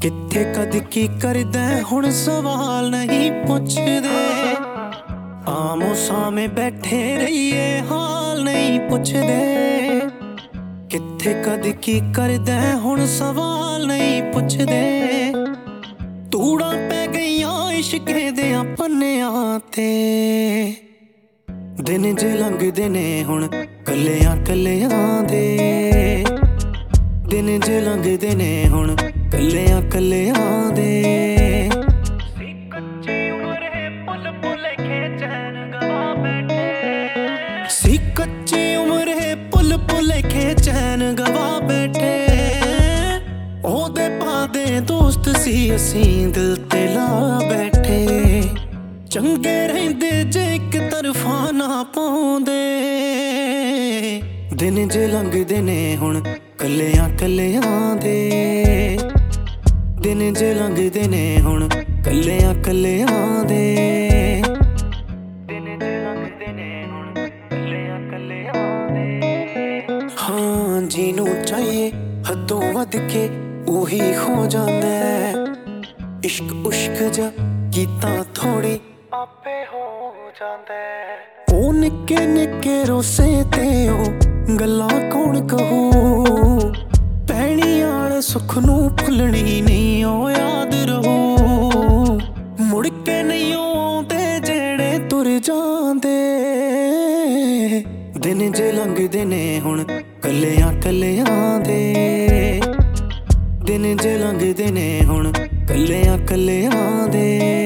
ਕਿੱਥੇ ਕਦ ਕੀ ਕਰਦਾ ਹੁਣ ਸਵਾਲ ਨਹੀਂ ਪੁੱਛਦੇ। ਆਮੋ ਸਾਹਮਣੇ ਬੈਠੇ ਰਹੀਏ ਹਾਲ ਨਹੀਂ ਪੁੱਛਦੇ। ਕਿੱਥੇ ਕਦ ਕੀ ਕਰਦਾ ਹੁਣ ਸਵਾਲ ਨਹੀਂ ਪੁੱਛਦੇ। ਤੂੜਾਂ ਪੈ ਗਈਆਂ ਇਸ਼ਕੇ ਦੇ ਪੰਨਿਆਂ ਤੇ। ਦਿਨ ਜੇ ਲੰਘਦੇ ਨੇ ਹੁਣ ਕੱਲਿਆਂ ਕੱਲਿਆਂ ਦੇ। ਦਿਨ ਜੇ ਲੰਘਦੇ ਨੇ ਹੁਣ ਕੱਲਿਆਂ ਕੱਲਿਆਂ ਦੇ। ਸੀ ਕੱਚੀ ਉਮਰੇ ਪੁੱਲ ਭੁਲੇਖੇ ਚੈਨ ਗਵਾ ਬੈਠੇ। ਸੀ ਕੱਚੀ ਉਮਰੇ ਪੁੱਲ ਭੁਲੇਖੇ ਚੈਨ ਗਵਾ ਬੈਠੇ। ਉਹਦੇ ਪਾਦੇ ਦੋਸਤ ਸੀ ਅਸੀਂ ਦਿਲ ਤੇ ਲਾ ਬੈਠੇ। ਚੰਗੇ ਰਹਿੰਦੇ ਜੇ ਇੱਕ ਤਰਫਾ ਨਾ ਪਾਉਂਦੇ। ਦਿਨ ਜੇ ਲੰਘਦੇ ਨੇ ਹੁਣ ਕੱਲਿਆਂ ਕੱਲਿਆਂ ਦੇ। ਦਿਨ ਜੇ ਲੰਘਦੇ ਨੇ ਹੁਣ ਕੱਲਿਆਂ ਕੱਲਿਆਂ ਦੇ। ਦਿਨ ਜੇ ਲੰਘਦੇ ਨੇ ਹੁਣ ਕੱਲਿਆਂ ਕੱਲਿਆਂ ਦੇ। ਹਾਂ ਜਿਹਨੂੰ ਚਾਹੀਏ ਹੱਦੋਂ ਵੱਧ ਕੇ ਉਹੀ ਹੋ ਜਾਂਦਾ। ਇਸ਼ਕ ਉਸ਼ਕ ਜਾ ਕੀਤਾ ਥੋੜੀ ਆਪੇ ਹੋ ਜਾਂਦਾ। ਉਹ ਨਿੱਕੇ ਨਿੱਕੇ ਰੋਸੇ ਤੇ ਉਹ ਗੱਲਾਂ ਕੌਣ ਕਹੂ। ਪੈਣੀ ਵਾਲੇ ਸੁੱਖ ਨੂੰ ਭੁੱਲਣੀ ਨਹੀਂ ਉਹ ਯਾਦ ਰਹੂ। ਮੁੜ ਕੇ ਨਹੀਂ ਆਉਂਦੇ ਜਿਹੜੇ ਤੁਰ ਜਾਂਦੇ। ਦਿਨ ਜੇ ਲੰਘਦੇ ਨੇ ਹੁਣ ਕੱਲਿਆਂ ਕੱਲਿਆਂ ਦੇ। ਦਿਨ ਜੇ ਲੰਘਦੇ ਨੇ ਹੁਣ ਕੱਲਿਆਂ ਕੱਲਿਆਂ ਦੇ।